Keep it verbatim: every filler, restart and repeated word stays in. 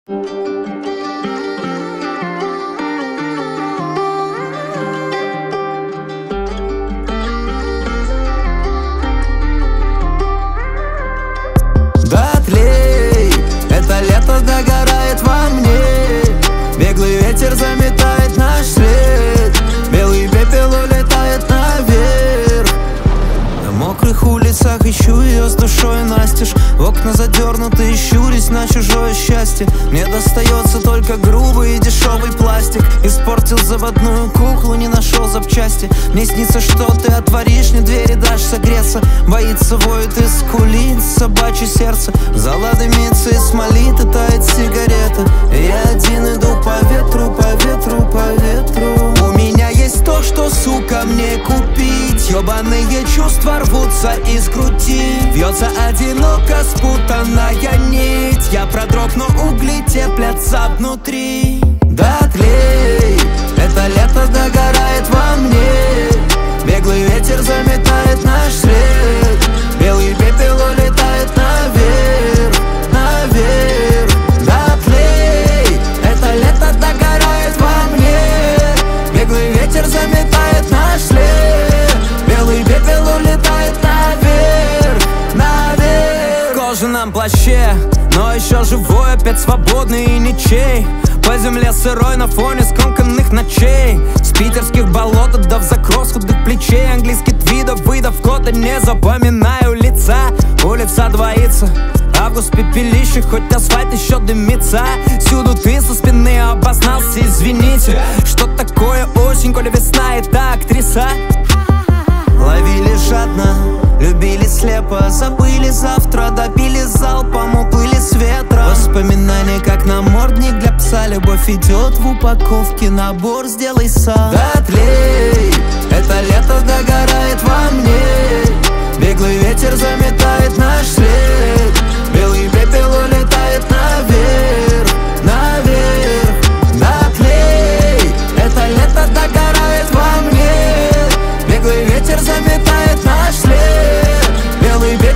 Дотлей, это лето догорает во мне. Беглый ветер заметает наш след. Белый пепел улетает наверх. На мокрых улицах ищу ее с душой настежь. В окна задернуты, щурясь на чужое счастье. Мне достается только грубый и дешевый пластик. Испортил заводную куклу, не нашел запчасти. Мне снится, что ты отворишь мне двери, дашь согреться. Боится, воет и скулит собачье сердце. Зала дымится и смолит, и тает сигарета. И я один иду по ветру, по ветру, по ветру. У меня есть то, что, сука, мне купить. Ёбаные чувства рвутся из груди. Вьется одиноко спутанная нить. Я продрог, но угли теплятся внутри. Дотлей, это лето догорает во мне. Беглый ветер заметает наш след. Белый пепел улетает наверх, наверх. Дотлей, это лето догорает во мне. Беглый ветер заметает наш след. Белый пепел улетает наверх, наверх. В кожаном плаще, но еще живой, опять свободный и ничей. По земле сырой на фоне скомканных ночей. С питерских болот до в закрос худых плечей. Английский твидов, выдав кода, не запоминаю лица. Улица двоится, август пепелище, хоть асфальт еще дымится. Всюду ты со спины обознался, извините. Что такое осень, коли весна это актриса? Ловили жадно, любили слепо. Забыли завтра, допили залпом, уплыли с ветром. Воспоминания как намордник для пса. Любовь идет в упаковке, набор сделай сам. Дотлей, это лето догорает во мне. Беглый ветер заметает наш след. Белый пепел улетает наверх, наверх. Дотлей, это лето догорает во мне. Беглый ветер заметает наш след. Белый пепел